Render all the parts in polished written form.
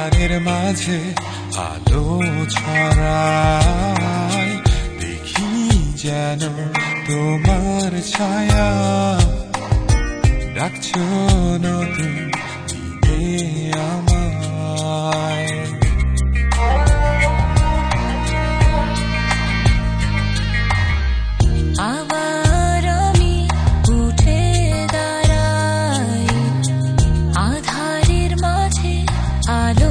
আধারের মাঝে আলো ছড়ায়, দেখি যেন তোমার ছায়া, ডাকছো নতুন দিনে আমায়। আবার আমি উঠে দাঁড়াই, আধারের মাঝে আলো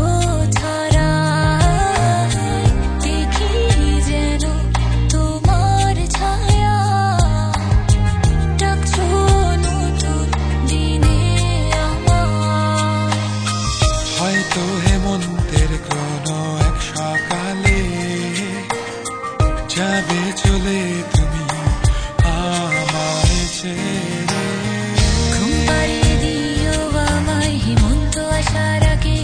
ছড়ায়, দেখি যেন তোমার ছায়া, ডাকছো নতুন দিনে আমায়। হয়তো হেমন্তের কোনো এক সকালে যাবে চলে তুমি আমায় ছেড়ে। ঘুম পাড়িয়ে দিও আমায় হেমন্ত আসার আগে,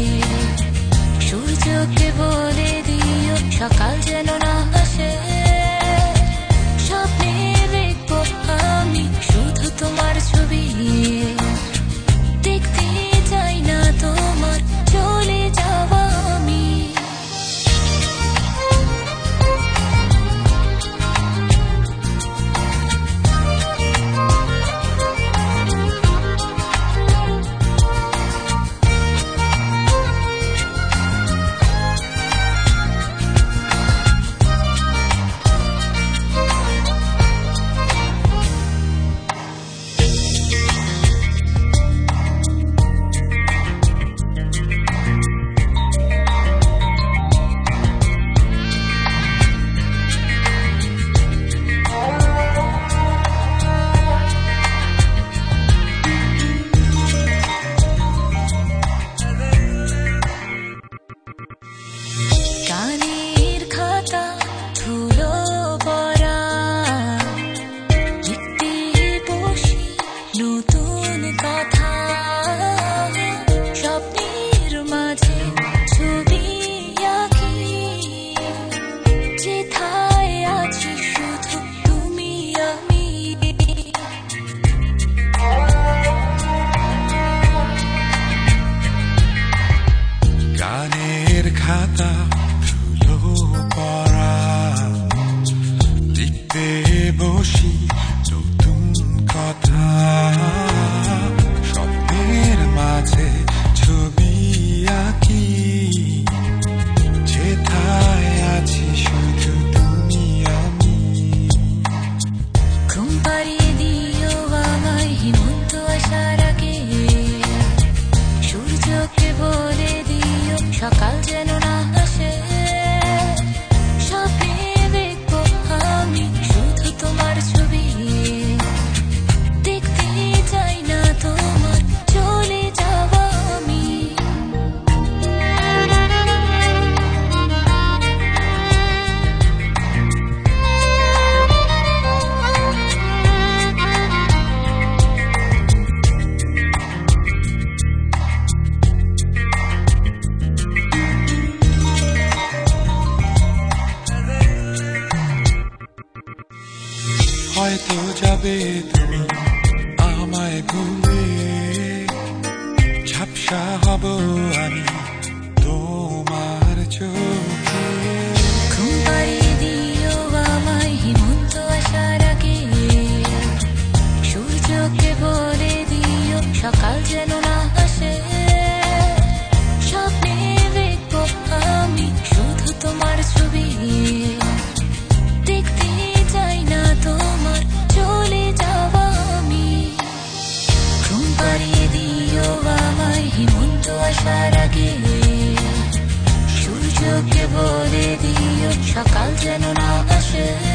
সূর্যকে বলে দিও সকাল যেন না আসে। স্বপ্নে দেখবো আমি শুধু তোমার ছবি, দেখতে চাই না তোমার চলে যাওয়া আমি। গানের খাতা ধুলো পড়া, লিখতে বসি নতুন কথা, স্বপ্নের মাঝে ছবি আঁকি, যেথায় আছি শুধু তুমি আমি। গানের খাতা ধুলো পড়া, লিখতে বসি নতুন কথা, স্বপ্নের মাঝে ছবি আঁকি, যেথায় আছি শুধু তুমি আমি। ঘুম পাড়িয়ে দিও আমায় হেমন্ত আসার আগে, সূর্যকে বলে দিও সকাল যেন না আসে। স্বপ্নে দেখবো আমি শুধু তোমার ছবি, দেখতে চাই না তোমার চলে যাওয়া আমি। হয়তো যাবে তুমি আমায় ভুলে, ঝাপসা হব আমি তোমার চোখে। ঘুম পাড়িয়ে দিও আমায় হেমন্ত আসার আগে, সূর্যকে বলে দিও সকাল যেন না আসে। স্বপ্নে দেখবো আমি শুধু তোমার ছবি, দেখতে চাই না তোমার চলে যাওয়া আমি। ঘুম পাড়িয়ে দিও আমায় হেমন্ত আসার আগে, সূর্যকে বলে দিও সকাল যেন না আসে।